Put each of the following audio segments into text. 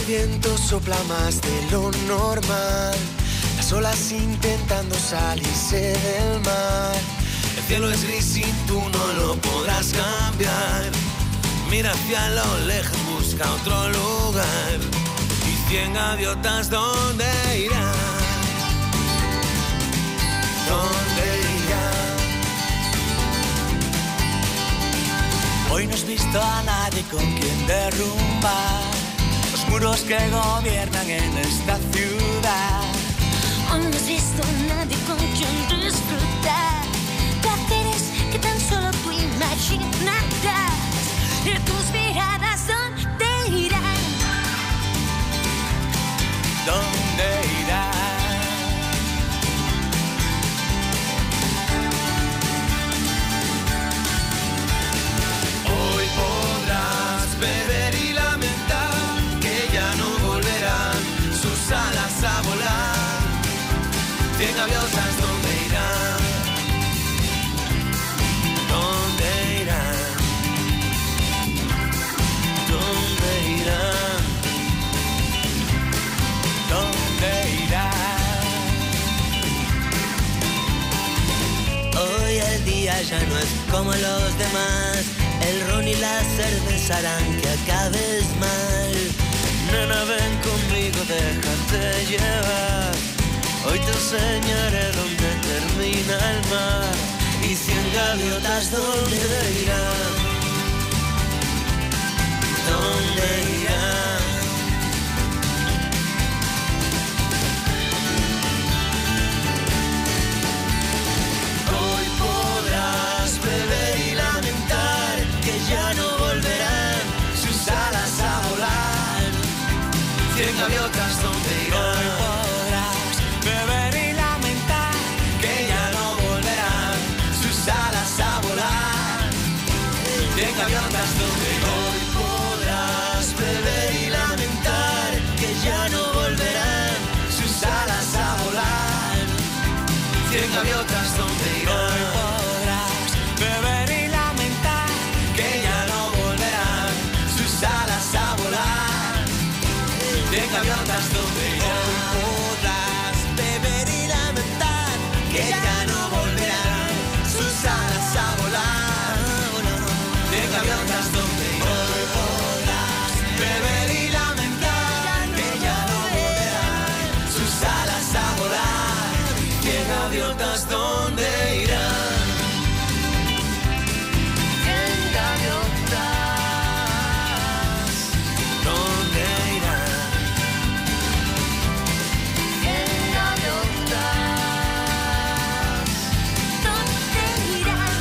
viento sopla más de lo normal, las olas intentando salirse del mar. El cielo es gris y tú no lo podrás cambiar. Mira hacia lo lejos, busca otro lugar. Y 100 gaviotas, ¿dónde irán? ¿Dónde irán? Hoy no has visto a nadie con quien derrumbar los muros que gobiernan en esta ciudad. Hoy no has visto a nadie con quien disfrutar placeres que tan solo tú imaginarás. Y tus miradas, ¿dónde irán? ¿Dónde irán? Hoy podrás beber y lamentar que ya no volverán sus alas a volar. 100 gaviotas, ¿dónde irán? ¿Dónde irán? ¿Dónde irán? ¿Dónde irán? Hoy el día ya no es como los demás. El ron y la cerveza harán que acabes mal. Nena, ven conmigo, déjate llevar. Hoy te enseñaré dónde termina el mar. Y 100 gaviotas, ¿dónde irán? ¿Dónde irán? Hoy podrás beber y lamentar que ya no volverán sus alas a volar. 100 gaviotas, ¿dónde irán? Hoy podrás beber y lamentar que ya no volverán sus alas a volar. 100 gaviotas, ¿dónde irán? Hoy podrás beber y lamentar que ya no volverán sus alas a volar. 100 gaviotas, ¿dónde irán? Hoy podrás beber y lamentar que ya no volverán sus alas a volar. 100 gaviotas, ¿dónde irán? Hoy podrás beber y lamentar que ya no volverán sus alas a volar. 100 gaviotas, ¿dónde irán? Hoy podrás beber y lamentar que ya no volverán sus alas a volar. 100 gaviotas, ¿dónde irán? 100 gaviotas, ¿dónde irán? 100 gaviotas, ¿dónde irán?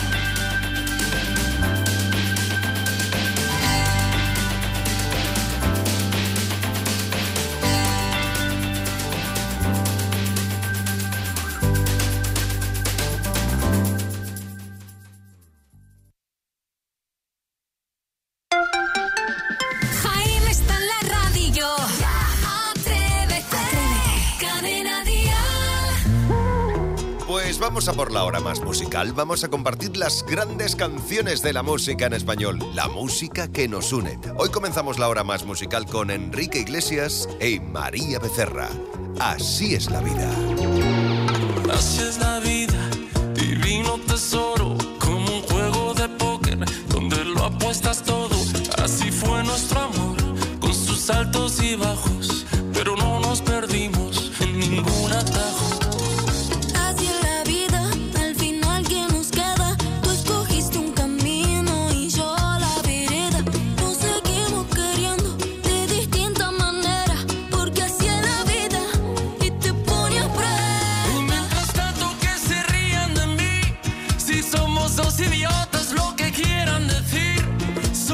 Jaime está en la radio. Atrévete. Cadena Dial. Pues vamos a por la hora más musical. Vamos a compartir las grandes canciones de la música en español, la música que nos une. Hoy comenzamos la hora más musical con Enrique Iglesias y María Becerra. Así es la vida. Así es la vida, divino tesoro, como un juego de póker donde lo apuestas todo. Así fue nuestro amor, con sus altos y bajos, pero no nos perdimos en ningún atajo. Así es la vida, al final que nos queda. Tú escogiste un camino y yo la vereda. Nos seguimos queriendo de distinta manera, porque así es la vida y te pone a prueba. Y mientras tanto que se rían de mí, si somos dos idiotas, lo que quieran decir.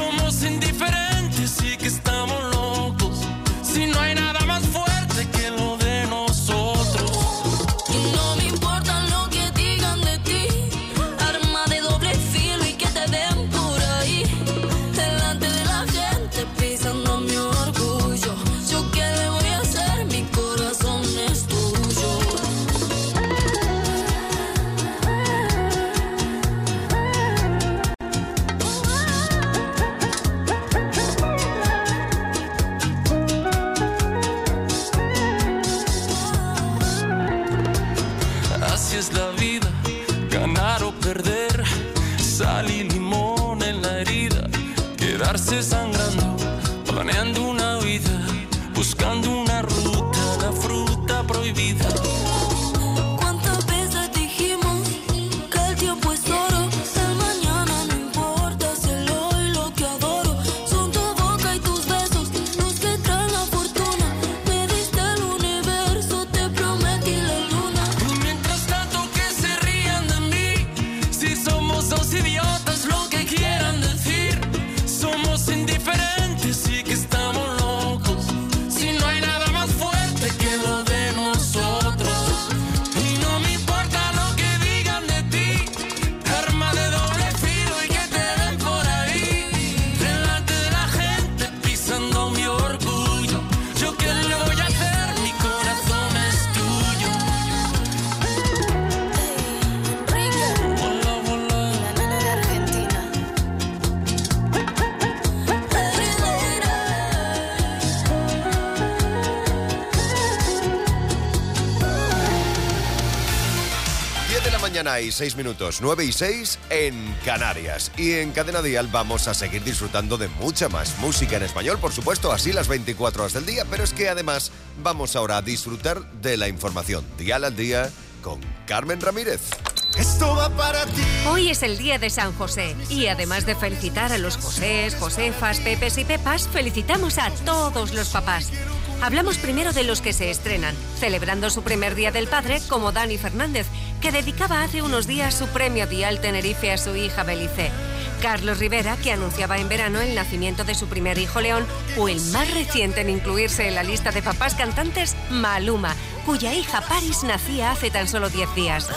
sal y limón en la herida, quedarse sangrando, planeando una vida, buscando una ruta, la fruta prohibida. ¿Cuántas veces dijimos que el tiempo es oro? El mañana no importa, si el hoy lo que adoro son tu boca y tus besos, los que traen la fortuna. Me diste el universo, te prometí la luna. Y mientras tanto que se rían de mí, si somos dos idiotas, lo que quieran decir, somos indiferentes y que estamos locos. Si no hay nada más fuerte que lo de nosotros. Y no me importa lo que digan de ti, arma de doble filo y que te ven por ahí, delante de la gente pisando mi orgullo. ¿Yo qué le voy a hacer? Mi corazón es tuyo. Hola, hola. La nena de Argentina. 10 de la mañana y 6 minutos, 9 y 6 en Canarias. Y en Cadena Dial vamos a seguir disfrutando de mucha más música en español, por supuesto, así las 24 horas del día, pero es que además vamos ahora a disfrutar de la información. Dial al día con Carmen Ramírez. Esto va para ti. Hoy es el día de San José y además de felicitar a los Josés, Josefas, Pepes y Pepas, felicitamos a todos los papás. Hablamos primero de los que se estrenan, celebrando su primer día del padre, como Dani Fernández, que dedicaba hace unos días su premio Dial Tenerife a su hija Belice. Carlos Rivera, que anunciaba en verano el nacimiento de su primer hijo León, o el más reciente en incluirse en la lista de papás cantantes, Maluma, cuya hija Paris nacía hace tan solo 10 días.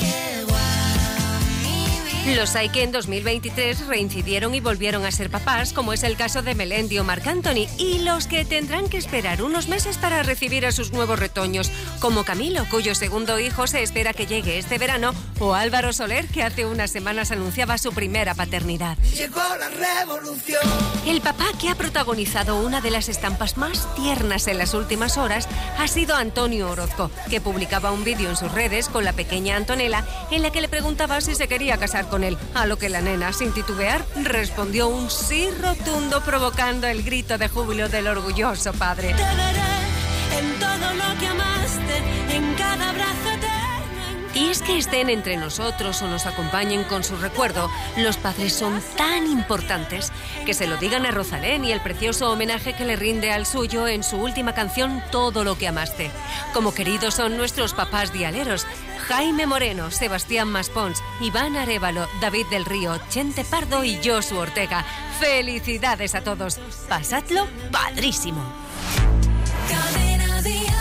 Los hay que en 2023 reincidieron y volvieron a ser papás, como es el caso de Melendi o Marc Anthony, y los que tendrán que esperar unos meses para recibir a sus nuevos retoños, como Camilo, cuyo segundo hijo se espera que llegue este verano, o Álvaro Soler, que hace unas semanas anunciaba su primera paternidad. Llegó la revolución. El papá que ha protagonizado una de las estampas más tiernas en las últimas horas ha sido Antonio Orozco, que publicaba un vídeo en sus redes con la pequeña Antonella en la que le preguntaba si se quería casar con él, a lo que la nena, sin titubear, respondió un sí rotundo, provocando el grito de júbilo del orgulloso padre. Te veré en todo lo que amaste, en cada abrazo eterno. Y es que estén entre nosotros o nos acompañen con su recuerdo, los padres son tan importantes que se lo digan a Rosalén y el precioso homenaje que le rinde al suyo en su última canción Todo lo que amaste. Como queridos son nuestros papás dialeros, Jaime Moreno, Sebastián Maspons, Iván Arévalo, David del Río, Chente Pardo y Josu Ortega. ¡Felicidades a todos! ¡Pasadlo padrísimo! Cadena Dial.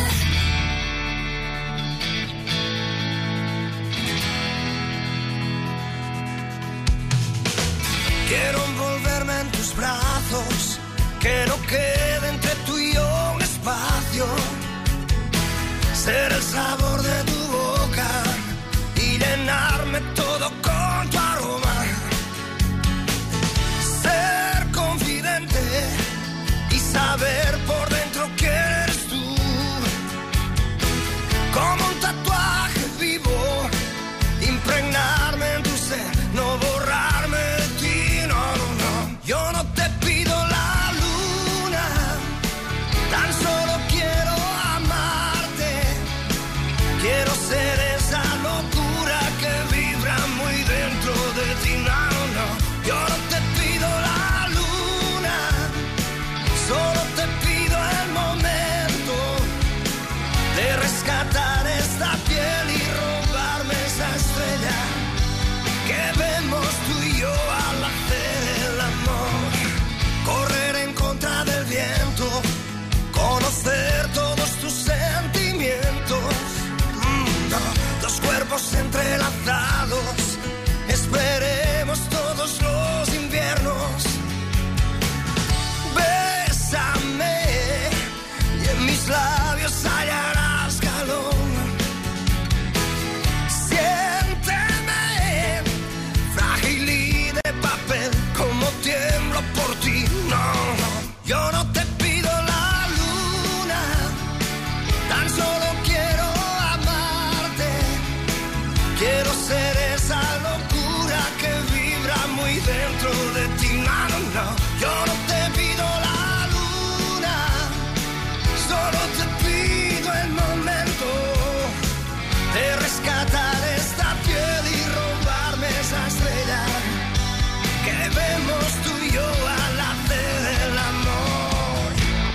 Quiero envolverme en tus brazos, que no quede entre tú y yo un espacio. Ser el sabor de tu boca y llenarme todo con tu aroma. Ser confidente y saber por dentro que eres tú. Como un tatuaje vivo, impregnarme en tu ser, no borrarme de ti, no, no, no. Yo no te pido la luna, tan solo quiero amarte. Quiero ser esa locura que vibra muy dentro de ti, no, no. Yo no te pido la luna, solo te pido el momento de rescatar esta piel y robarme esa estrella que vemos tú y yo al hacer el amor. Correr en contra del viento, conocer todos tus sentimientos. No, dos cuerpos entrelazados, esperemos dentro de ti. No, no, no, yo no te pido la luna, solo te pido el momento de rescatar esta piel y robarme esa estrella que vemos tú y yo al hacer el amor.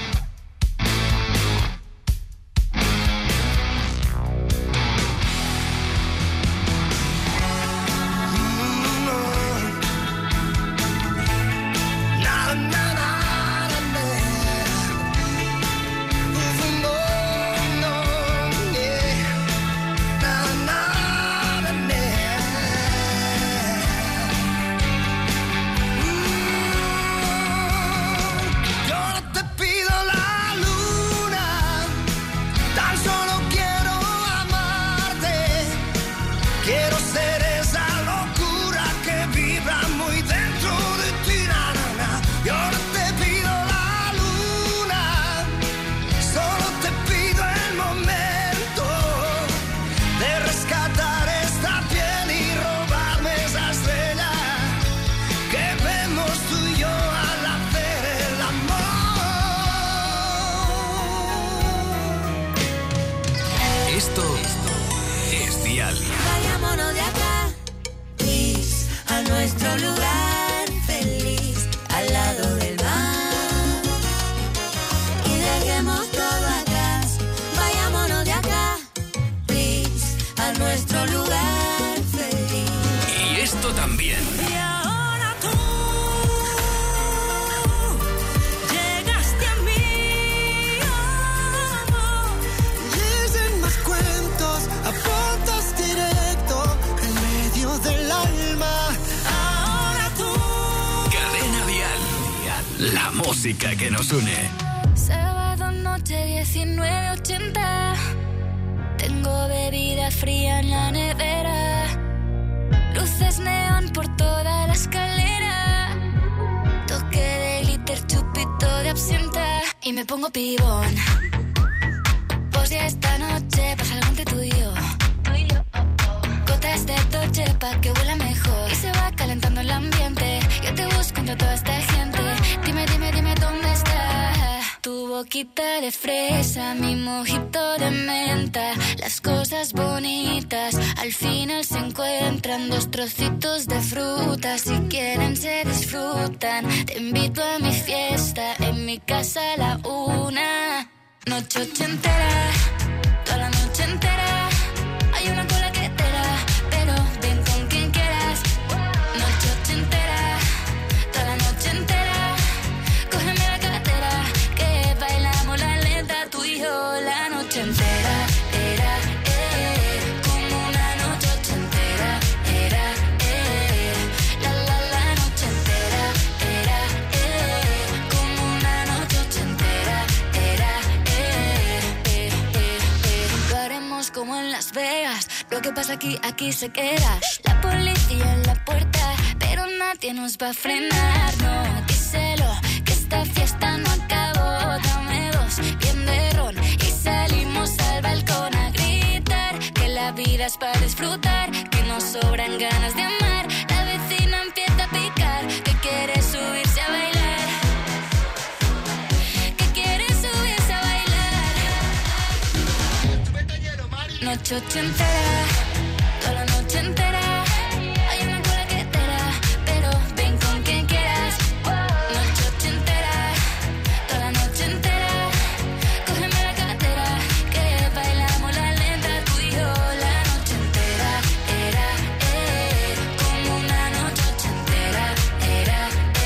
Na, na, na, na, na. No, no, yeah. Na, na, na, na. Yo no te pido la luna, tan solo quiero amarte. Quiero ser esa locura que vibra muy dentro de ti, na, na, na. Yo no te pido la luna, solo te pido el momento de rescatar esta piel y robarme esa estrella que vemos tú y yo al hacer el amor. Esto es Dial. Vayámonos de acá, please, a nuestro lugar feliz, al lado del mar. Y dejemos todo atrás. Vayámonos de acá, please, a nuestro lugar feliz. Y esto también. Y ahora tú llegaste a mí. Dicen más cuentos, apuntas directo en medio del alma. Ahora tú. Cadena Dial. La música que nos une. Sábado noche 19:80. Tengo bebida fría en la nevera. Luces neón por toda la escalera. Toque de glitter, chupito de absenta. Y me pongo pibón. Pues ya esta noche pasa algo entre tú y yo. Gotas de Dolce pa' que huela mejor. Y se va calentando el ambiente. Yo te busco entre toda esta gente. Dime, dime, dime dónde está. Tu boquita de fresa, mi mojito de menta. Las cosas bonitas al final se encuentran. Dos trocitos de fruta, si quieren se disfrutan. Te invito a mi fiesta, en mi casa a la 1. Noche ochentera, toda la noche entera. Hay una cola que te da, pero ven con quien quieras. Noche ochentera, toda la noche entera. Cógeme la cartera, que bailamos la lenta, tú y yo la noche entera. Era, como una noche ochentera. Era, la noche entera. Era, como una noche ochentera. Era, lo haremos como en Las Vegas. Lo que pasa aquí se queda. La policía en la puerta, pero nadie nos va a frenar. No, díselo, que esta fiesta no acabó. Dame dos, bien de ron, y salimos al balcón a gritar. Que la vida es para disfrutar, que nos sobran ganas de amar. La vecina empieza a picar, que quiere subirse a bailar. Que quiere subirse a bailar. Noche ochentera, toda la noche entera. Hay una cola que te da, pero ven con quien quieras. Noche ochentera, toda la noche entera. Cógeme la cartera, que bailamos la lenta, tú y yo la noche entera. Era, como una noche ochentera. Era,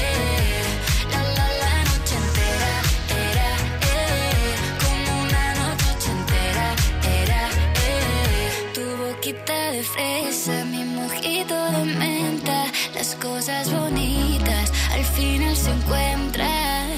la noche entera. Era, como una noche ochentera. Era, tu boquita de fresa, mi mojito de menta. Las cosas bonitas al final se encuentran.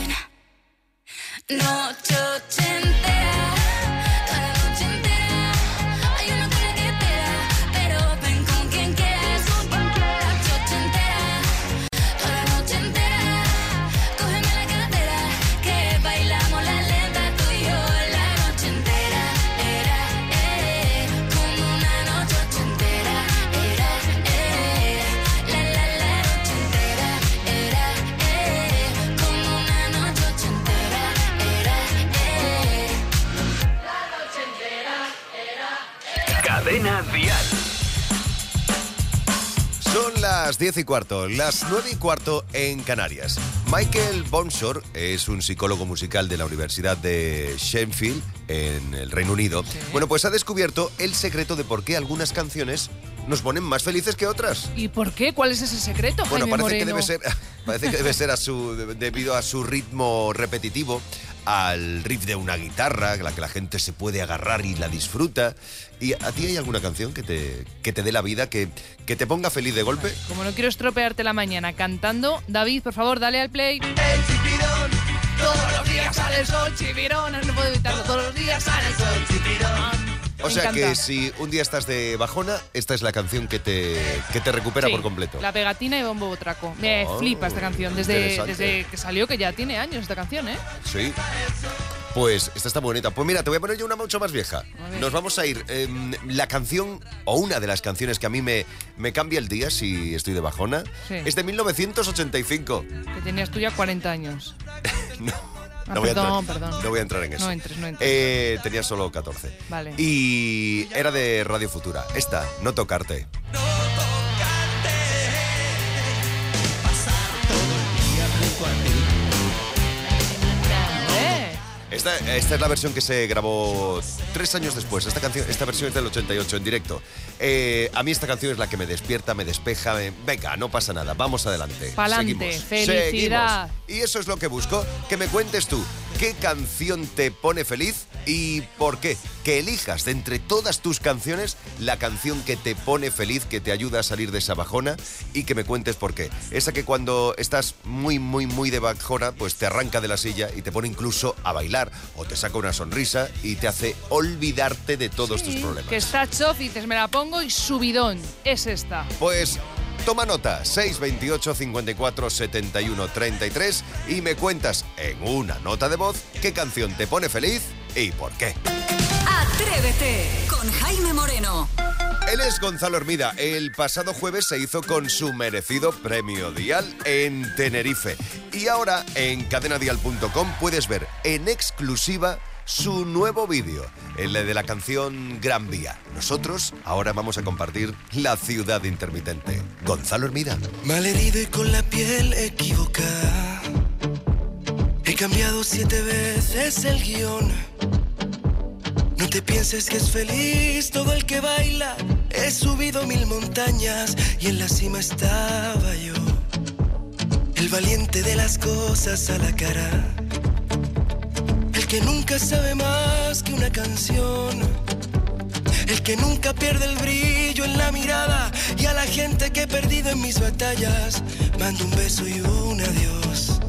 Noche ochentera, toda la noche entera. Hay una cola que te da, pero ven con quien quieras. Noche ochentera, toda la noche entera. Cógeme la cartera, que bailamos la lenta, tú y yo la noche entera. Era, como una noche ochentera. Era, la noche entera. 10:15, las 9:15 en Canarias. Michael Bonsor es un psicólogo musical de la Universidad de Sheffield, en el Reino Unido. Sí. Bueno, pues ha descubierto el secreto de por qué algunas canciones nos ponen más felices que otras. ¿Y por qué? ¿Cuál es ese secreto, Bueno, Jaime parece que Moreno? debe ser debido a su ritmo repetitivo, al riff de una guitarra, la que la gente se puede agarrar y la disfruta. ¿Y a ti hay alguna canción que te dé la vida, que te ponga feliz de golpe? Como no quiero estropearte la mañana cantando, David, por favor, dale al play. El chipirón, Todos los días sale el sol, chipirón, no puedo evitarlo, todos los días sale el sol, chipirón. O Me sea encanta. que si un día estás de bajona, esta es la canción que te recupera Sí, por completo. La pegatina y bombo traco. Me Oh, flipa esta canción, desde interesante. que salió, que ya tiene años esta canción, ¿eh? Sí. Pues esta está bonita. Pues mira, te voy a poner yo una mucho más vieja. A ver. Nos vamos a ir. La canción, o una de las canciones que a mí me cambia el día si estoy de bajona, Sí. es de 1985. Que tenías tú ya 40 años. No. Ah, No voy, perdón, a entrar, perdón. no voy a entrar en eso. No entres. Tenía solo 14. Vale. Y era de Radio Futura. Esta, No tocarte. Esta es la versión que se grabó 3 años después. Esta versión es del 88 en directo. A mí esta canción es la que me despierta, me despeja. Venga, no pasa nada, vamos adelante. Pa'lante, Seguimos, felicidad. seguimos. Y eso es lo que busco, que me cuentes tú qué canción te pone feliz y por qué. Que elijas de entre todas tus canciones la canción que te pone feliz, que te ayuda a salir de esa bajona, y que me cuentes por qué. Esa que cuando estás muy, muy, muy de bajona, pues te arranca de la silla y te pone incluso a bailar, o te saca una sonrisa y te hace olvidarte de todos tus problemas. Que está chof y dices, me la pongo y subidón. Es esta. Pues toma nota, 628 54 71 33, y me cuentas en una nota de voz qué canción te pone feliz y por qué. Atrévete con Jaime Moreno. Él es Gonzalo Hermida. El pasado jueves se hizo con su merecido premio Dial en Tenerife. Y ahora en cadenadial.com puedes ver en exclusiva su nuevo vídeo, el de la canción Gran Vía. Nosotros ahora vamos a compartir La Ciudad Intermitente. Gonzalo Hermida. malherido y con la piel equivocada. He cambiado 7 veces el guión. No te pienses que es feliz todo el que baila. He subido 1000 montañas y en la cima estaba yo. El valiente de las cosas a la cara. El que nunca sabe más que una canción. El que nunca pierde el brillo en la mirada. Y a la gente que he perdido en mis batallas mando un beso y un adiós.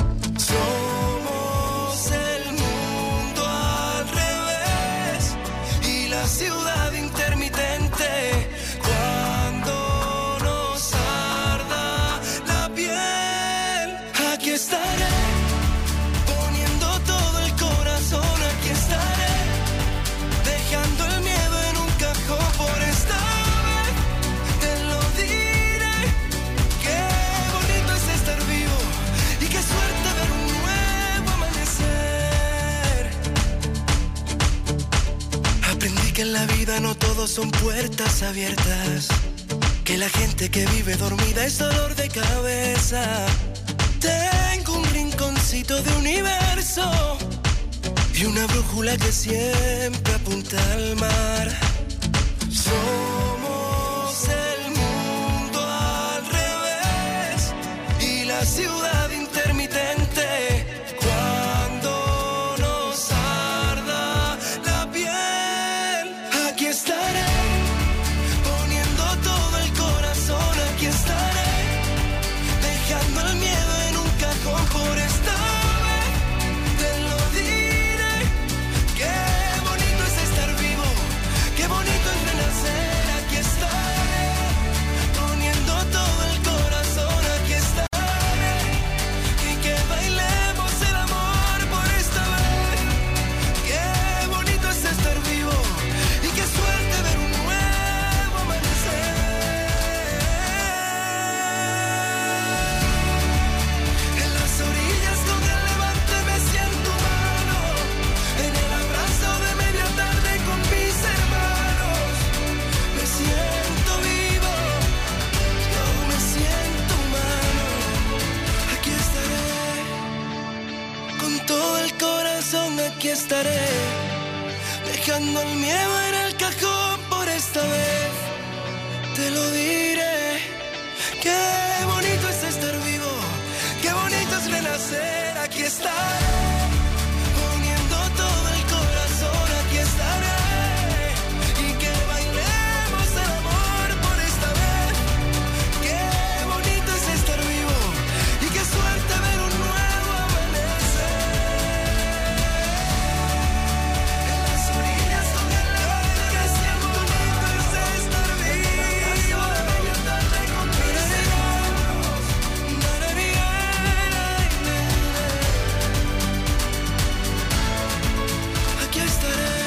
Somos el mundo al revés y la ciudad intermitente. Cuando nos arda la piel, aquí estaré, poniendo todo el corazón. Aquí estaré, dejando el miedo en un cajón. Por esta vez te lo diré. Qué bonito es estar vivo y qué suerte ver un nuevo amanecer. Aprendí que en la vida no todos son puertas abiertas, que la gente que vive dormida es dolor de cabeza. Tengo un rinconcito de universo y una brújula que siempre apunta al mar. Somos el mundo al revés y la ciudad intermitente. Cuando nos arda la piel, aquí estaré, poniendo todo el corazón. Aquí estaré, dejando el miedo en un cajón. Por esta vez te lo diré. Qué bonito es estar vivo, qué bonito es renacer. Aquí estaré, poniendo todo el corazón. Aquí estaré, y que estaré, dejando el miedo en el cajón por esta vez. Te lo diré, qué bonito es estar vivo, qué bonito es renacer, aquí estaré, poniendo todo el corazón, aquí estaré, y que bailemos el amor por esta vez. Qué bonito es estar vivo, y qué suerte ver un nuevo amanecer. En las orillas con el aire, que qué bonito es estar vivo. Aquí estaré.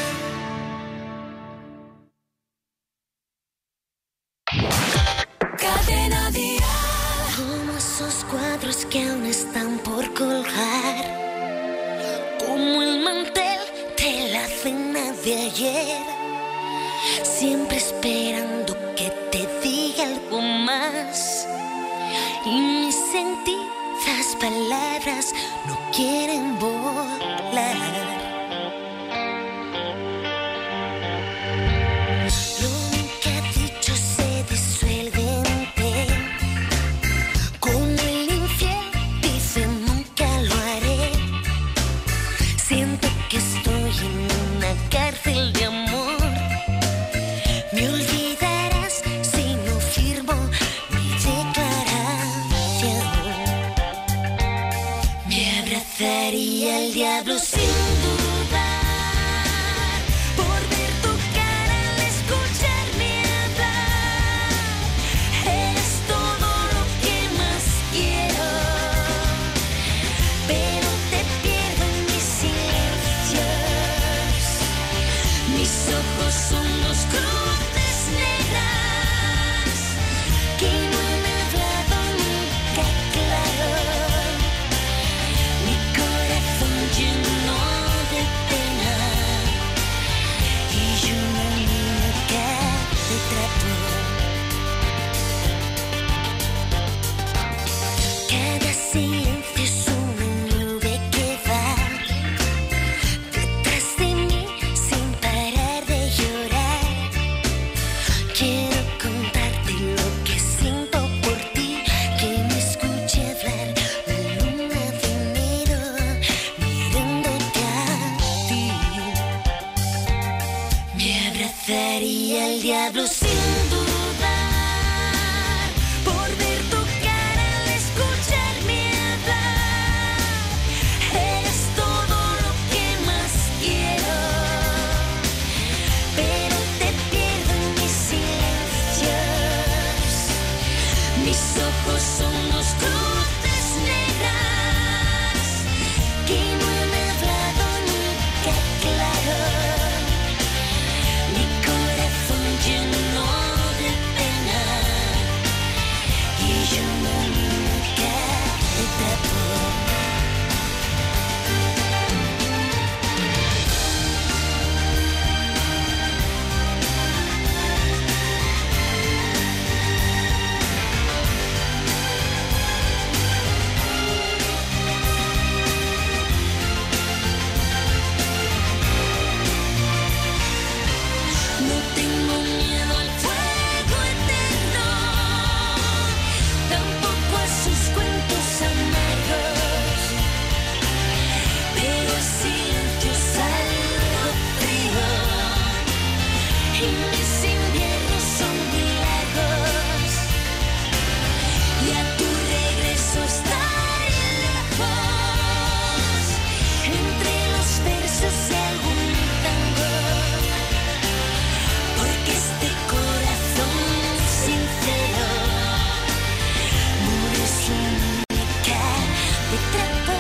Cadena Dial. Como esos cuadros que aún están por colgar, como el mantel de la cena de ayer, siempre esperando que te diga algo más. Y mis sentidas palabras no quieren volar. Lo que ha dicho se disuelve en té. Con el infiel dice nunca lo haré. Siento que estoy en una cárcel de amor. Me olvidarás si no firmo mi declaración. Me abrazaría al diablo sin dudar, por ver tu cara al escucharme hablar. Eres todo lo que más quiero, pero te pierdo en mis silencios. Mis ojos son dos cruces negras que no han hablado nunca claro. Mi corazón lleno de pena y una muñeca de trapo. Cada silencio es una nube que va detrás de mí sin parar de llorar. Quiero contarte lo que siento por ti, que me escuche hablar la luna de enero mirándote a ti. Me abrazaría al diablo sin dudar, por ver tu cara al escucharme hablar. Eres todo lo que más quiero, pero te pierdo en mis silencios. Mis ojos son dos cruces negras que no han hablado nunca claro. Mi corazón lleno de pena y una muñeca de trapo. No tengo miedo al fuego eterno, tampoco a sus cuentos amargos, pero el silencio es algo frío y mis inviernos son muy largos. Y a tu regreso estaré lejos, entre los versos de algún tango, porque este corazón sincero no es una muñeca de trapo.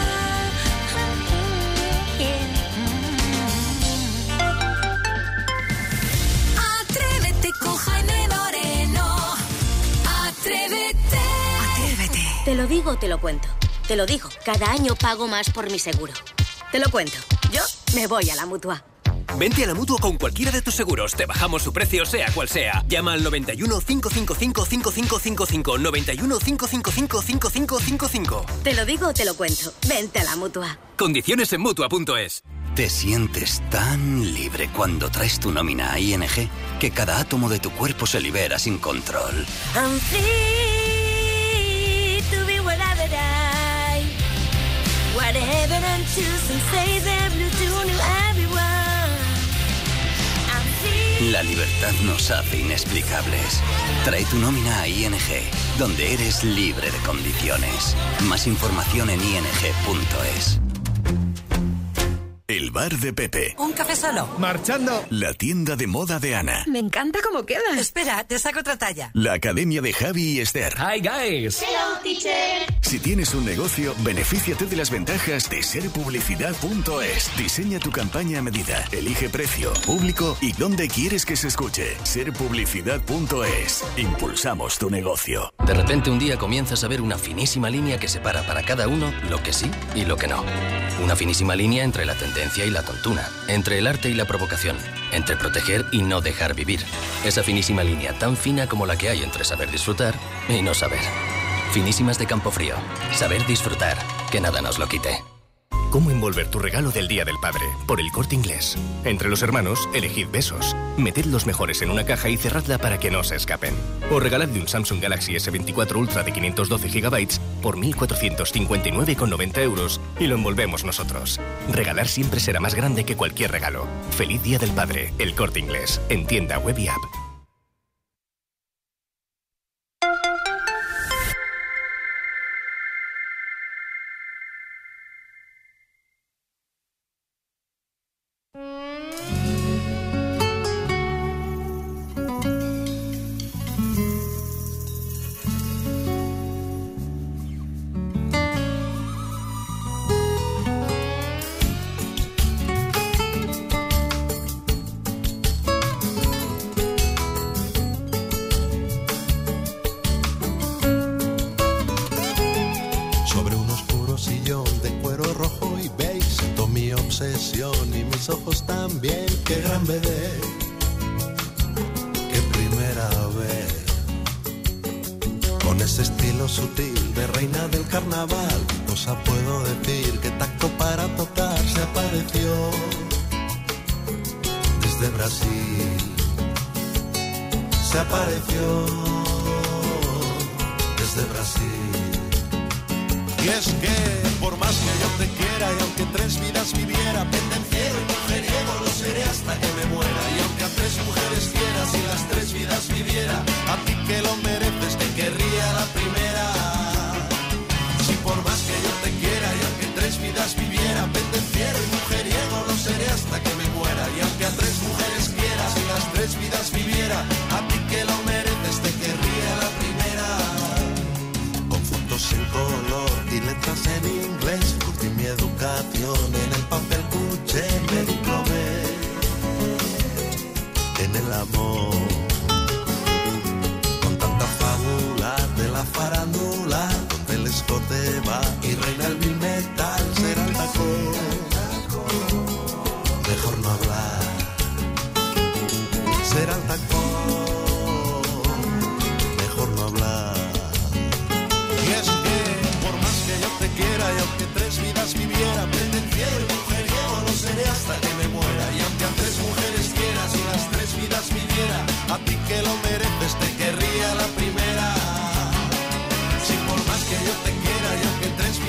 Atrévete con Jaime Moreno. Atrévete. Atrévete. Te lo digo o te lo cuento. Te lo digo, cada año pago más por mi seguro. Te lo cuento, yo me voy a la Mutua. Vente a la Mutua con cualquiera de tus seguros. Te bajamos su precio, sea cual sea. Llama al 91 555 5555. 91 555 5555. Te lo digo o te lo cuento. Vente a la Mutua. Condiciones en Mutua.es. Te sientes tan libre cuando traes tu nómina a ING que cada átomo de tu cuerpo se libera sin control. I'm free to be whatever I, whatever I'm choosing, say the blue to new everyone. I'm free. La libertad nos hace inexplicables. Trae tu nómina a ING, donde eres libre de condiciones. Más información en ing.es. El bar de Pepe. Un café solo. Marchando. La tienda de moda de Ana. Me encanta cómo queda. Espera, te saco otra talla. La academia de Javi y Esther. Hi guys. Hello, teacher. Si tienes un negocio, benefíciate de las ventajas de serpublicidad.es. Diseña tu campaña a medida, elige precio, público y dónde quieres que se escuche. Serpublicidad.es. Impulsamos tu negocio. De repente un día comienzas a ver una finísima línea que separa para cada uno lo que sí y lo que no. Una finísima línea entre la tendencia y la tontuna, entre el arte y la provocación, entre proteger y no dejar vivir. Esa finísima línea tan fina como la que hay entre saber disfrutar y no saber. Finísimas de Campofrío. Saber disfrutar. Que nada nos lo quite. ¿Cómo envolver tu regalo del Día del Padre? Por El Corte Inglés. Entre los hermanos, elegid besos. Meted los mejores en una caja y cerradla para que no se escapen. O regaladle un Samsung Galaxy S24 Ultra de 512 GB por 1.459,90 euros y lo envolvemos nosotros. Regalar siempre será más grande que cualquier regalo. Feliz Día del Padre. El Corte Inglés. En tienda web y app. Y mis ojos también, qué gran bebé, qué primera vez. Con ese estilo sutil de reina del carnaval, cosa puedo decir, que tacto para tocar se apareció desde Brasil. Se apareció desde Brasil. Y es que, por más que yo te quiera y aunque 3 vidas viviera, pendenciero y mujeriego lo seré hasta que me muera. Y aunque a 3 mujeres quieras y las 3 vidas viviera, a ti que lo mereces te querría la primera. Si por más que yo te quiera y aunque 3 vidas viviera, pendenciero y mujeriego lo seré hasta que me muera. Y aunque a 3 mujeres quieras y las 3 vidas viviera, a ti que lo mereces te querría la primera. Con fotos en color y letras en inglés, curtí mi educación en el papel cuché, me diplomé en el amor. Con tanta fábula de la farándula, donde el escote va y reina el bill metal, será el tacón. Mejor no hablar, será el tacón. Mejor no hablar. Y es que, por más que yo te quiera y aunque 3 vidas viviera, pendenciero y mujeriego lo seré hasta que me muera. Y aunque a 3 mujeres quieras y las 3 vidas viviera, a ti que lo mereces te querría la primera. Si por más que yo te quiera y aunque 3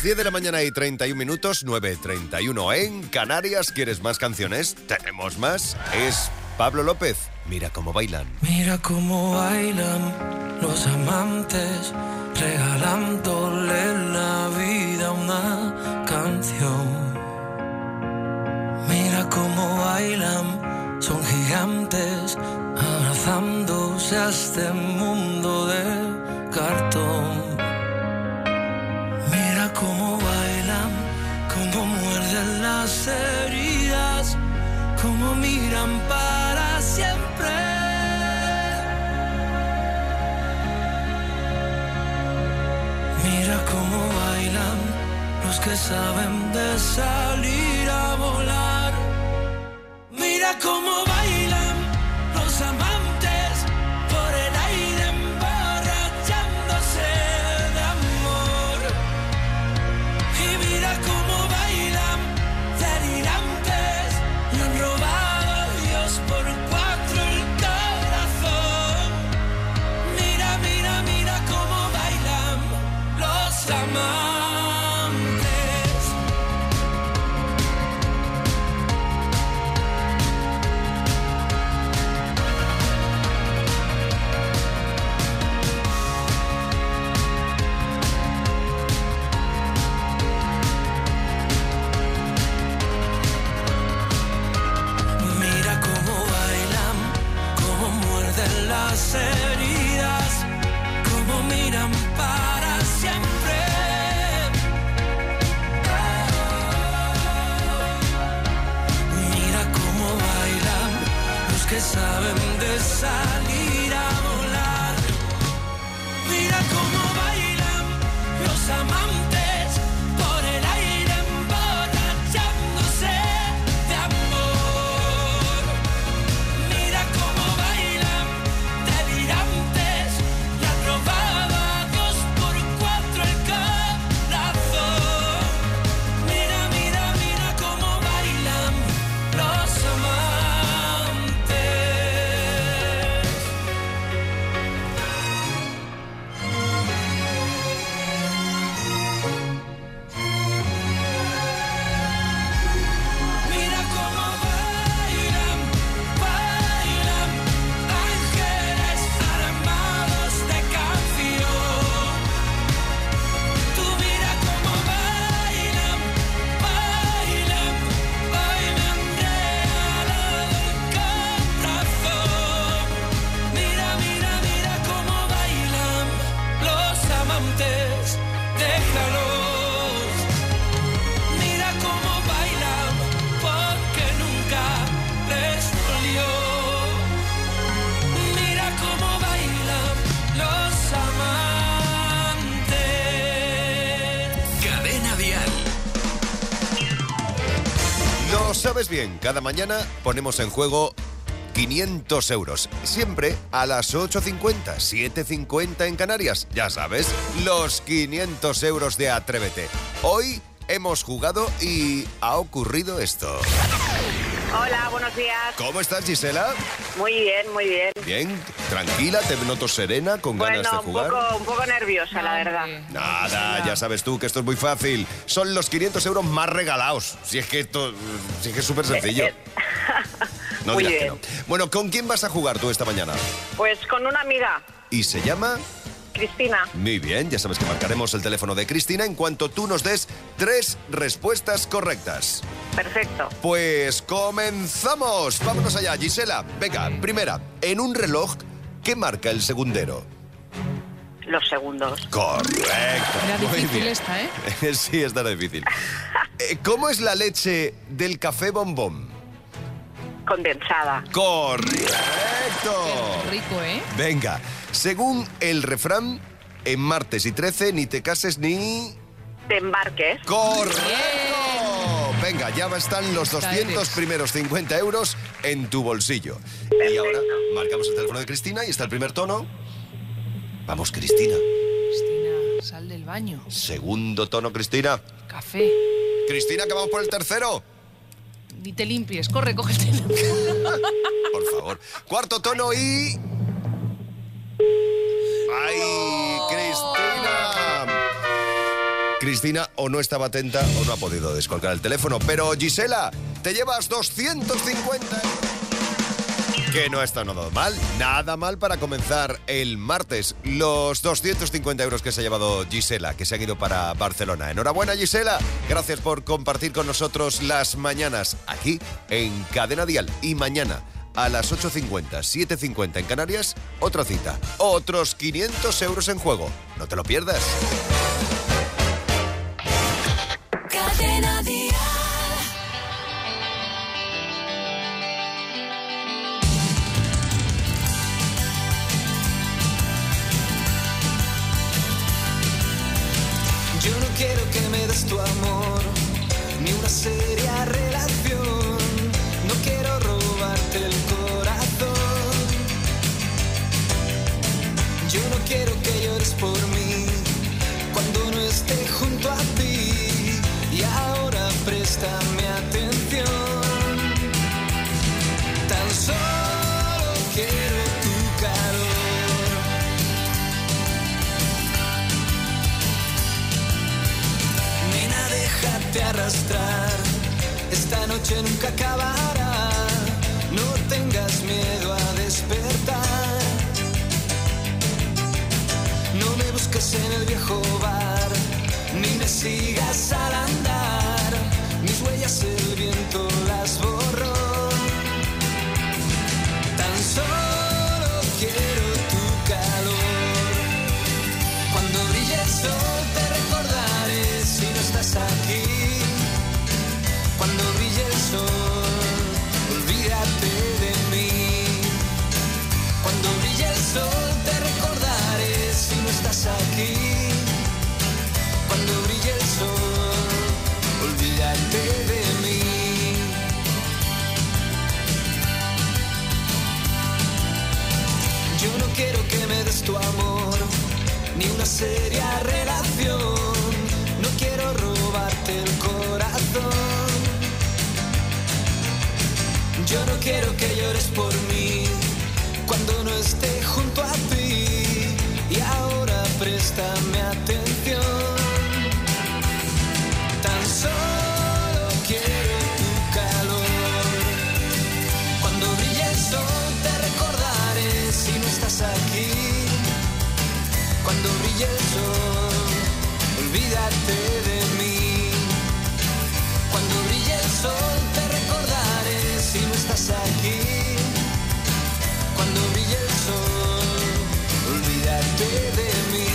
10 de la mañana y 31 minutos, 9:31 en Canarias. ¿Quieres más canciones? Tenemos más. Es Pablo López. Mira cómo bailan. Mira cómo bailan los amantes, regalándole la vida a una canción. Mira cómo bailan, son gigantes, abrazándose a este mundo de cartón. Mira cómo bailan, cómo muerden las heridas, cómo miran para siempre. Mira cómo bailan los que saben de salir a volar. Mira cómo bailan los amantes por el aire emborrachándose de amor. Y mira cómo bailan delirantes, le han robado a Dios por 4 el corazón. Mira, mira, mira cómo bailan los amantes. Mira cómo bailan, cómo muerden las heridas, cómo miran para siempre. Mira cómo bailan los que saben de salir a volar. Mira cómo bailan los amantes por el aire emborrachándose de amor. Mira cómo bailan delirantes, le han robado a Dios por 4 el corazón. Mira, mira, mira cómo bailan los amantes. Mira cómo bailan, bailan ángeles armados de canción. Tú mira cómo bailan, bailan, bailan regalado el corazón. Mira, mira, mira cómo bailan los amantes, déjalos. Mira cómo bailan porque nunca les dolió. Mira cómo bailan los amantes. Cadena Dial. Lo sabes bien, cada mañana ponemos en juego 500 euros. Siempre a las 8:50, 7:50 en Canarias. Ya sabes, los 500 euros de Atrévete. Hoy hemos jugado y ha ocurrido esto. Hola, buenos días. ¿Cómo estás, Gisela? Muy bien, muy bien. Bien, tranquila, te noto serena, con ganas de jugar. Un poco nerviosa, la verdad. Nada, ya sabes tú que esto es muy fácil. Son los 500 euros más regalados. Si es que esto, si es que es súper sencillo. No Muy digas que bien. no. Bueno, ¿con quién vas a jugar tú esta mañana? Pues con una amiga, ¿Y se llama? Cristina. Muy bien, ya sabes que marcaremos el teléfono de Cristina en cuanto tú nos des 3 respuestas correctas. Perfecto. Pues comenzamos. Vámonos allá, Gisela. Venga, primera, en un reloj, ¿qué marca el segundero? Los segundos. Correcto. Era Muy difícil bien. esta, ¿eh? Sí, esta era difícil. ¿Cómo es la leche del café bombón? Condensada. Correcto. Qué rico, ¿eh? Venga, según el refrán, en martes y 13 ni te cases ni... Te embarques. ¡Correcto! Venga, ya están los 200 primeros 50 euros en tu bolsillo. Y ahora marcamos el teléfono de Cristina y está el primer tono. Vamos, Cristina. Cristina, sal del baño. Segundo tono, Cristina. Café. Cristina, que vamos por el tercero. Ni te limpies. Corre, coge el teléfono. Por favor. Cuarto tono y... ¡Ay, Cristina! Cristina o no estaba atenta o no ha podido descolgar el teléfono. Pero Gisela, te llevas 250 euros. Que no está nada mal para comenzar el martes. Los 250 euros que se ha llevado Gisela, que se han ido para Barcelona. Enhorabuena, Gisela. Gracias por compartir con nosotros las mañanas aquí en Cadena Dial. Y mañana a las 8:50, 7:50 en Canarias, otra cita. Otros 500 euros en juego. No te lo pierdas. Cadena Dial. Yo no quiero que me des tu amor, ni una seria relación. No quiero robarte el corazón. Yo no quiero que llores por mí cuando no esté junto a ti. Y ahora préstame atención. Tan solo quiero tu calor. Nena, déjate arrastrar. Esta noche nunca acabará. No tengas miedo a despertar. No me busques en el viejo bar, ni me sigas al andar. Mis huellas el viento las borró. Tan solo quiero tu calor. Cuando brille el sol te recordaré si no estás aquí. Cuando brille el sol, olvídate de mí. Cuando brille el sol te recordaré si no estás aquí. Cuando brille el sol, olvídate de mí. Yo no quiero que me des tu amor, ni una seria relación. No quiero robarte el corazón. Yo no quiero que llores por mí cuando no esté junto a ti. Y ahora préstame atención. Tan solo quiero tu calor. Cuando brille el sol te recordaré si no estás aquí. Cuando brille el sol, olvídate de mí. Cuando brille el sol te recordaré si no estás aquí. Cuando brille el sol, olvídate de mí.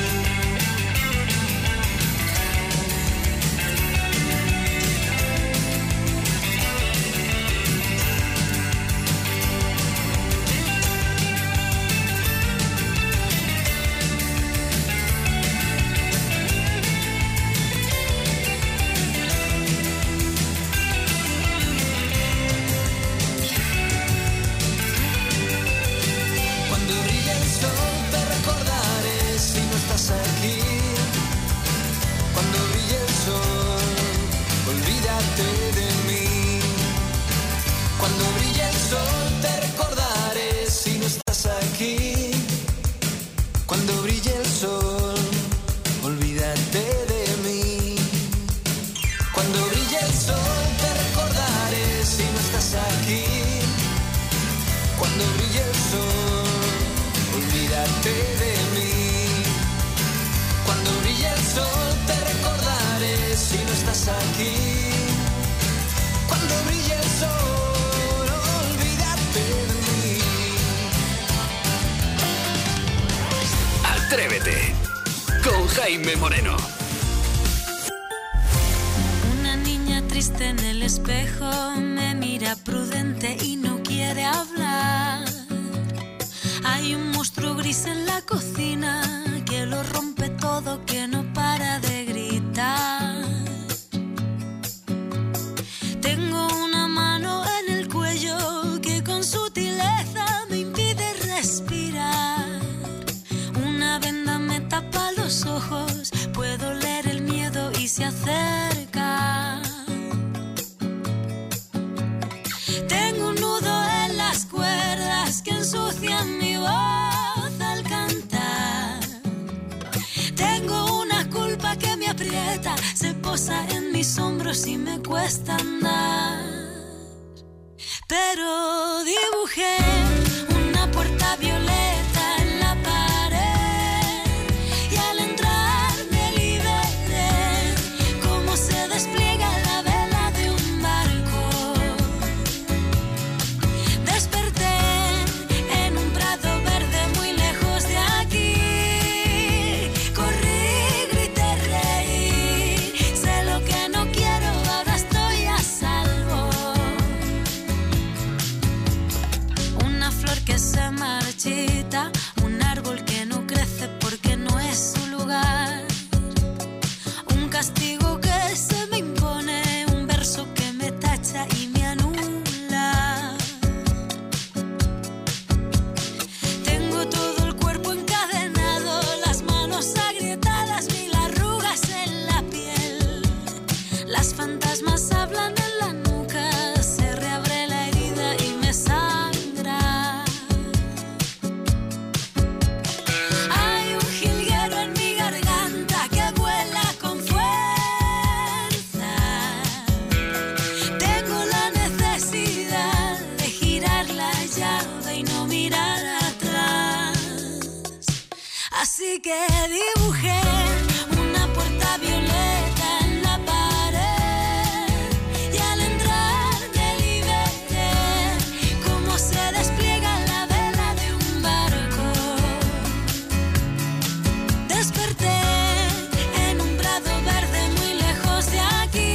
Cuando brille el sol, olvídate de mí. Cuando brille el sol te recordaré si no estás aquí. Cuando brille el sol, olvídate de mí. Cuando brille el sol te recordaré si no estás aquí. Cuando brille el sol, olvídate de mí. Atrévete con Jaime Moreno. Una niña triste en el espejo me mira prudente y no quiere hablar. Hay un monstruo gris en la cocina que lo rompe todo, que no para de gritar. Tengo una mano en el cuello que con sutileza me impide respirar. Una venda me tapa los ojos, puedo leer el miedo y se acerca. Tengo un nudo en las cuerdas que ensucian mi voz al cantar. Tengo una culpa que me aprieta pesa en mis hombros y me cuesta andar. Pero dibujé una puerta violeta en la pared y al entrar me liberé, como se despliega la vela de un barco. Desperté en un prado verde muy lejos de aquí. Corrí, grité, reí. Sé lo que no quiero, ahora estoy a salvo. Una flor que se marchita, un árbol que no crece porque no es su lugar. Un castigo que se me impone, un verso que me tacha y me anula. Tengo todo el cuerpo encadenado, las manos agrietadas, mil arrugas en la piel. Las fantasmas hablan en la nuca, se reabre la herida y me sangra. Hay un jilguero en mi garganta que vuela con fuerza. Tengo la necesidad de girar la llave y no mirar atrás. Así que dibujé una puerta violeta en la pared y al entrar me liberé, como se despliega la vela de un barco. Desperté en un prado verde muy lejos de aquí.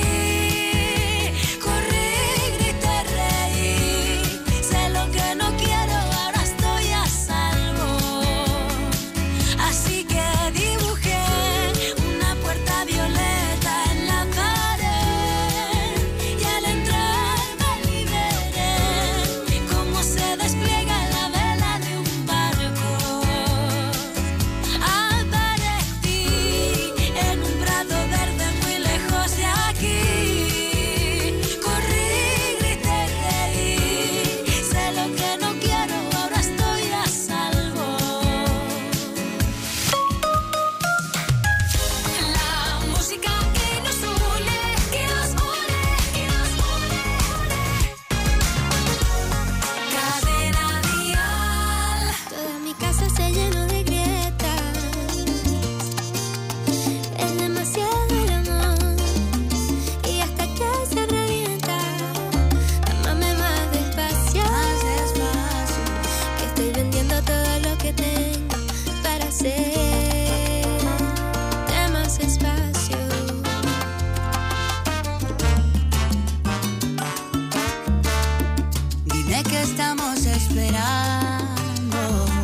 Corrí, grité, reí. Sé lo que no quiero, ahora estoy a salvo. Así que dibujé una puerta violeta en la pared y al entrar me liberé, como se despliega la vela de un barco. Aparecí en un prado verde muy lejos de aquí. Corrí, grité, reí. Sé lo que no quiero, ahora estoy a salvo. La música que nos une, que nos une, que nos une. Cadena Dial. Toda mi casa se llenó de grietas. Es demasiado el amor y hasta que se revienta. Amame más despacio, que estoy vendiendo todo lo que tengo para hacer más espacio. Dime que estamos esperando,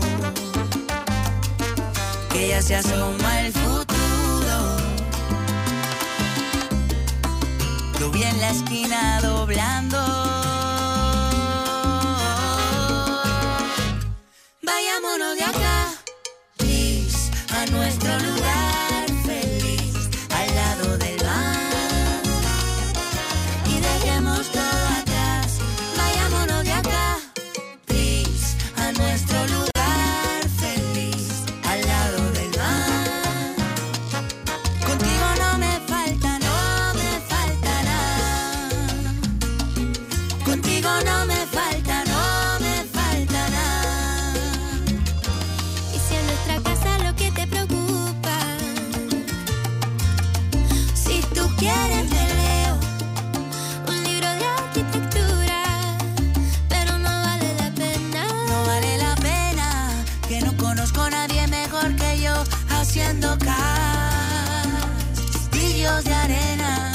que ya se asoma el futuro. Lo vi en la esquina doblando. Vayámonos de acá, please, a nuestro lugar feliz, al lado del mar. Y dejemos todo atrás. Vayámonos de acá, please, a nuestro lugar feliz, al lado del mar. Contigo no me falta nada. Contigo no me falta nada. Y si en nuestra casa lo que te preocupa, si tú quieres te leo un libro de arquitectura, pero no vale la pena. No vale la pena, que no conozco a nadie mejor que yo haciendo castillos de arena.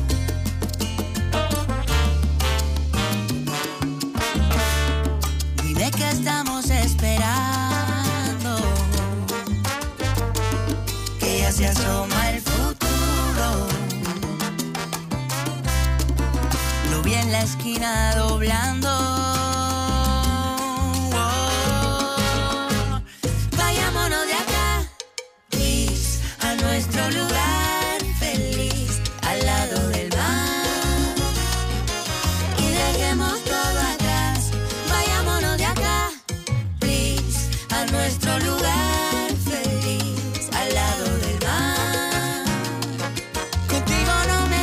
Dime que estamos esperando, que ya se asoma el futuro. Lo vi en la esquina doblando. Vayámonos de acá, please, a nuestro lugar feliz, al lado del mar. Y dejemos todo atrás. Vayámonos de acá, please, a nuestro lugar feliz, al lado del mar. Contigo no me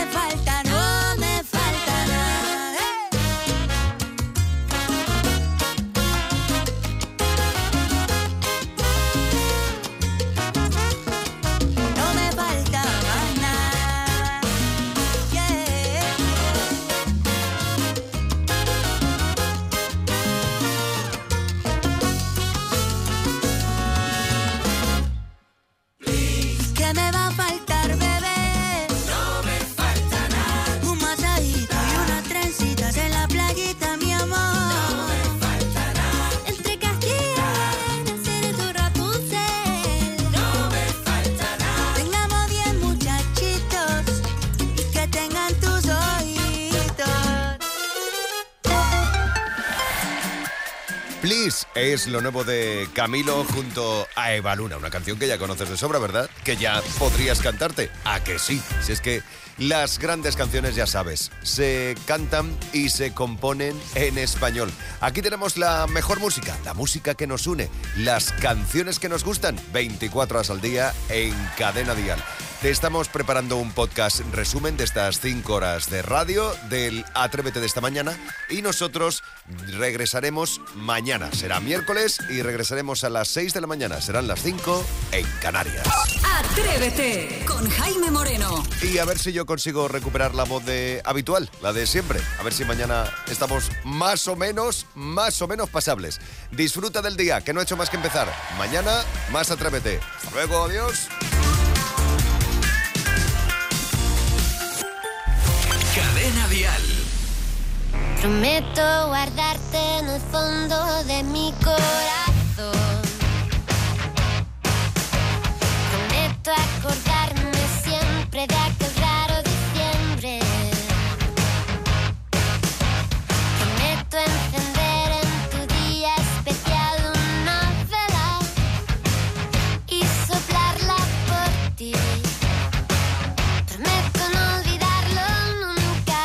Kiss es lo nuevo de Camilo junto a Eva Luna, una canción que ya conoces de sobra, ¿verdad? Que ya podrías cantarte. ¿A que sí? Si es que las grandes canciones, ya sabes, se cantan y se componen en español. Aquí tenemos la mejor música, la música que nos une, las canciones que nos gustan, 24 horas al día en Cadena Dial. Te estamos preparando un podcast resumen de estas 5 horas de radio del Atrévete de esta mañana y nosotros regresaremos mañana. Será miércoles y regresaremos a las 6 de la mañana. Serán las 5 en Canarias. Atrévete con Jaime Moreno. Y a ver si yo consigo recuperar la voz habitual, la de siempre. A ver si mañana estamos más o menos pasables. Disfruta del día, que no ha hecho más que empezar. Mañana, más Atrévete. Hasta luego, adiós. Cadena Dial. Prometo guardarte en el fondo de mi corazón. Prometo acordarme siempre de aquel raro diciembre. Prometo encender en tu día especial una vela y soplarla por ti. Prometo no olvidarlo nunca.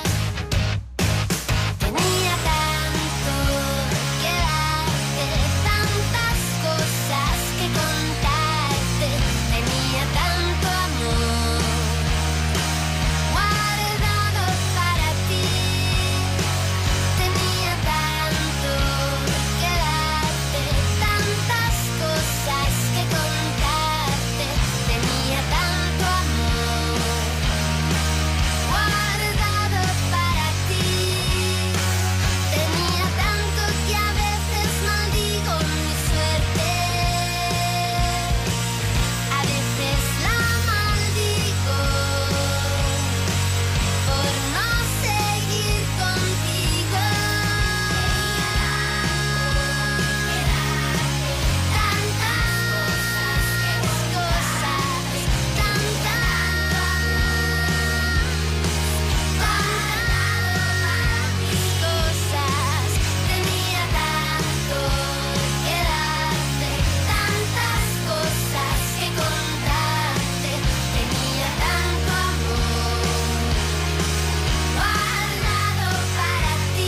Tenía tanto que darte, tantas cosas que contarte. Tenía tanto amor guardado para ti. Tenía tanto que darte, tantas cosas que contarte. Tenía tanto amor guardado para ti. Tenía tanto que a veces maldigo mi suerte. A veces la maldigo por no seguir contigo. Tantas cosas, tenía tanto que darte, tantas cosas que contarte, tenía tanto amor guardado para ti.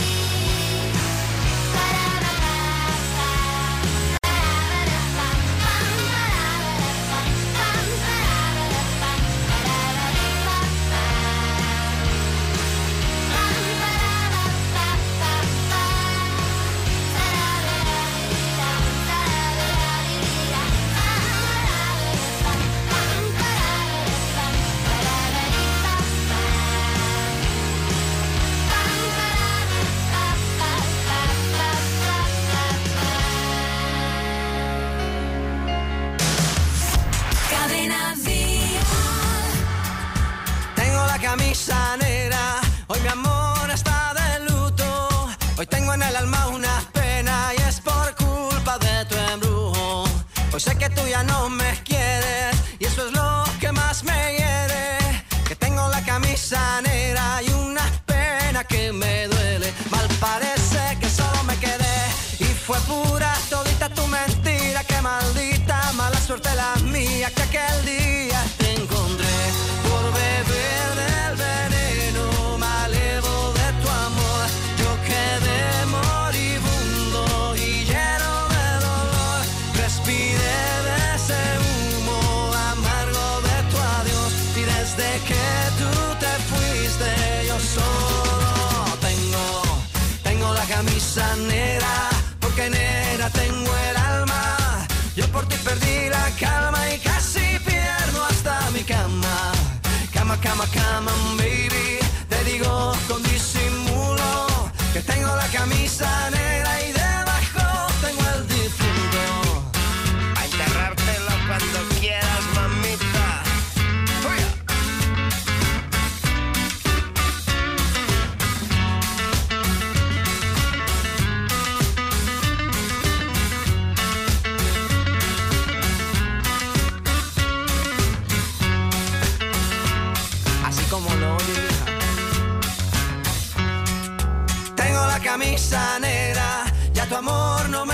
Cadena Dial. Tengo la camisa negra, hoy mi amor está de luto. Hoy tengo en el alma una pena y es por culpa de tu embrujo. Hoy sé que tú ya no me quieres y eso es lo que más me hiere. Que tengo la camisa negra y una pena que me duele. Mal parece que solo me quedé y fue pura todita tu mentira. Que maldita mala suerte la mía que aquel día te encontré por beber del veneno malevo de tu amor. Yo quedé moribundo y lleno de dolor. Respiré de ese humo amargo de tu adiós y desde que tú te fuiste yo solo tengo la camisa negra porque negra tengo el alma. Yo por ti perdí la calma y casi pierdo hasta mi cama. Cama, cama, cama, baby. Te digo con disimulo que tengo la camisa negra y debajo tengo el difunto. A enterrártelo cuando quieras, mamita. camisa negra, ya tu amor no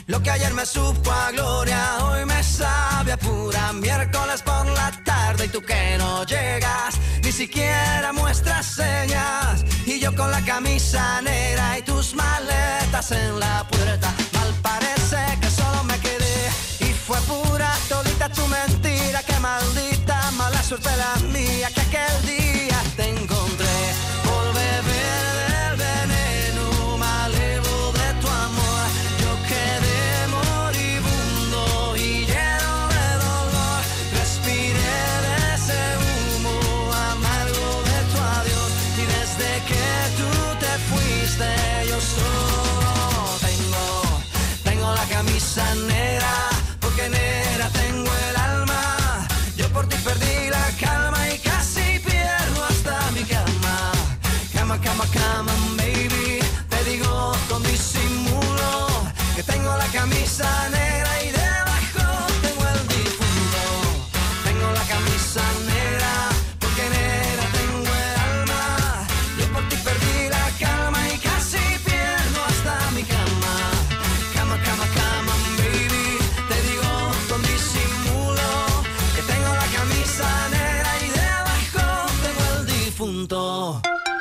Lo que ayer me supo a gloria, hoy me sabe a pura. Miércoles por la tarde y tú que no llegas, ni siquiera muestras señas. Y yo con la camisa negra y tus maletas en la puerta. Mal parece que solo me quedé y fue pura todita tu mentira. Qué maldita mala suerte la mía que aquel día te encontré. Por beber del veneno malevo de tu amor, yo quedé moribundo y lleno de dolor. Respiré de ese humo amargo de tu adiós, y desde que tú te fuiste yo solo tengo la camisa negra, porque negra tengo el alma. Yo por ti perdí la calma y casi pierdo hasta mi cama. Cama, cama, cama, baby. Te digo con disimulo que tengo la camisa negra y debajo tengo el difunto. Tengo la camisa negra porque negra tengo el alma. Yo por ti perdí la calma y casi pierdo hasta mi cama. Cama, cama, cama, baby. Te digo con disimulo que tengo la camisa negra y debajo tengo el difunto.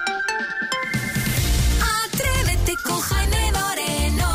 Atrévete con Jaime Moreno.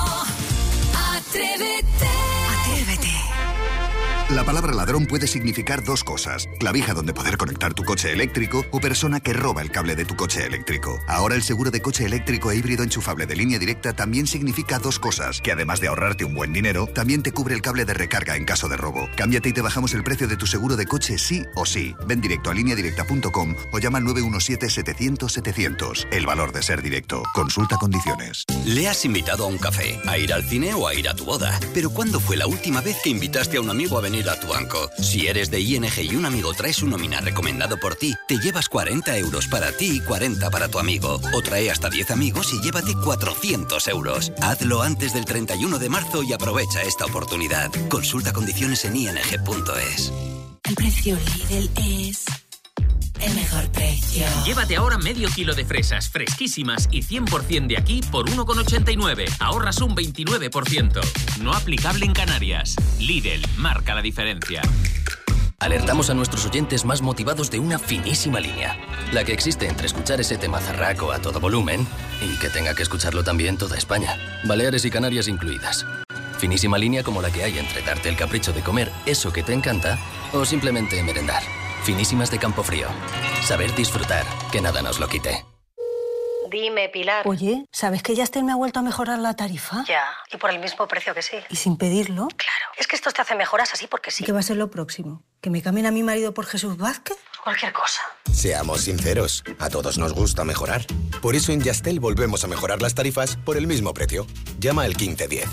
Atrévete. Atrévete. La palabra ladrón puede significar dos cosas: clavija donde poder conectar tu coche eléctrico o persona que roba el cable de tu coche eléctrico. Ahora el seguro de coche eléctrico e híbrido enchufable de Línea Directa también significa dos cosas: que además de ahorrarte un buen dinero, también te cubre el cable de recarga en caso de robo. Cámbiate y te bajamos el precio de tu seguro de coche sí o sí. Ven directo a lineadirecta.com o llama al 917-700-700. El valor de ser directo. Consulta condiciones. Le has invitado a un café, a ir al cine o a ir a tu boda. Pero ¿cuándo fue la última vez que invitaste a un amigo a venir a tu banco? Si eres de ING y un amigo trae su nómina recomendado por ti, te llevas 40 euros para ti y 40 para tu amigo. O trae hasta 10 amigos y llévate 400 euros. Hazlo antes del 31 de marzo y aprovecha esta oportunidad. Consulta condiciones en ing.es. El precio Lidl es el mejor precio. Llévate ahora medio kilo de fresas fresquísimas y 100% de aquí por 1,89. Ahorras un 29%. No aplicable en Canarias. Lidl, marca la diferencia. Alertamos a nuestros oyentes más motivados de una finísima línea. La que existe entre escuchar ese tema zarraco a todo volumen y que tenga que escucharlo también toda España. Baleares y Canarias incluidas. Finísima línea como la que hay entre darte el capricho de comer eso que te encanta o simplemente merendar. Finísimas de Campofrío. Saber disfrutar, que nada nos lo quite. Dime, Pilar. Oye, ¿sabes que Yastel me ha vuelto a mejorar la tarifa? Ya, y por el mismo precio que sí. ¿Y sin pedirlo? Claro, es que estos te hacen mejoras así porque sí. ¿Qué va a ser lo próximo? ¿Que me cambien a mi marido por Jesús Vázquez? Cualquier cosa. Seamos sinceros, a todos nos gusta mejorar. Por eso en Yastel volvemos a mejorar las tarifas por el mismo precio. Llama al 1510.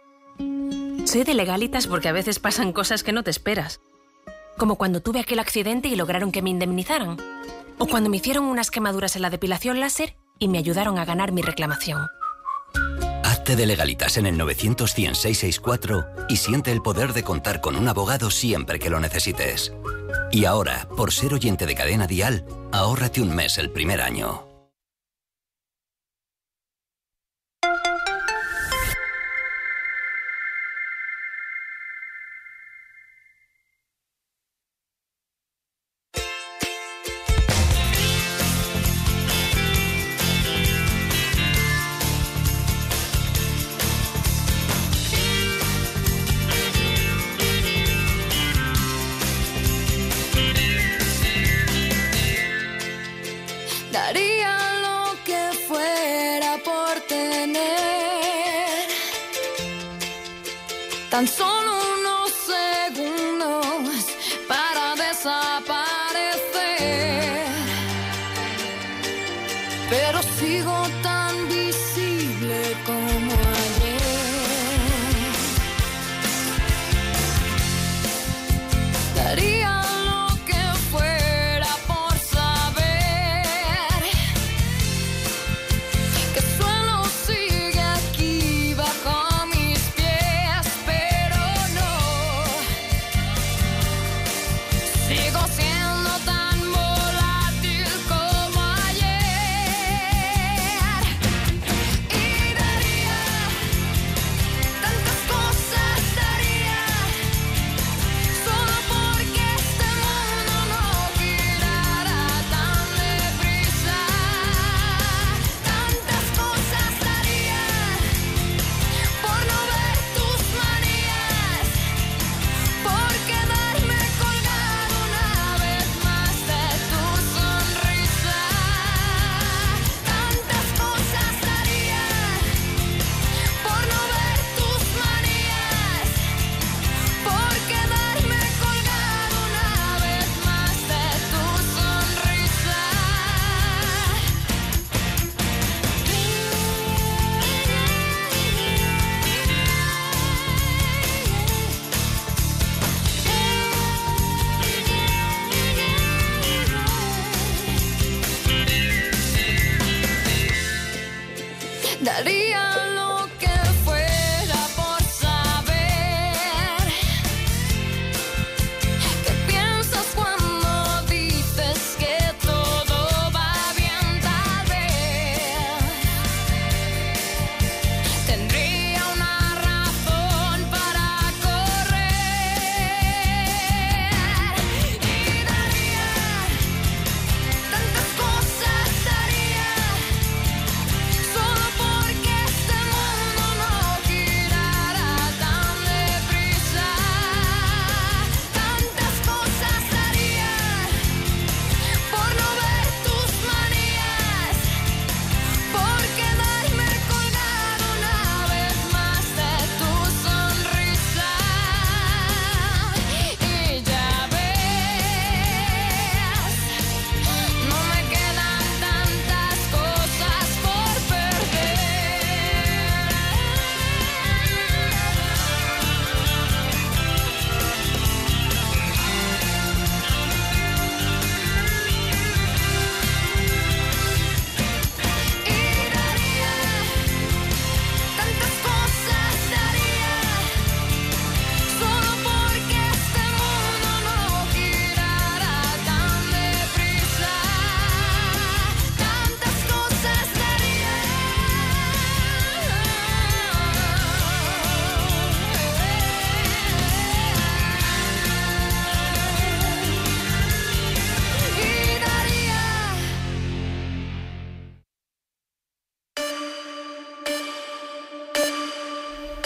Soy de Legalitas porque a veces pasan cosas que no te esperas. Como cuando tuve aquel accidente y lograron que me indemnizaran. O cuando me hicieron unas quemaduras en la depilación láser y me ayudaron a ganar mi reclamación. Hazte de Legalitas en el 900-100-664 y siente el poder de contar con un abogado siempre que lo necesites. Y ahora, por ser oyente de Cadena Dial, ahórrate un mes el primer año. Daría lo que fuera por tener tan solo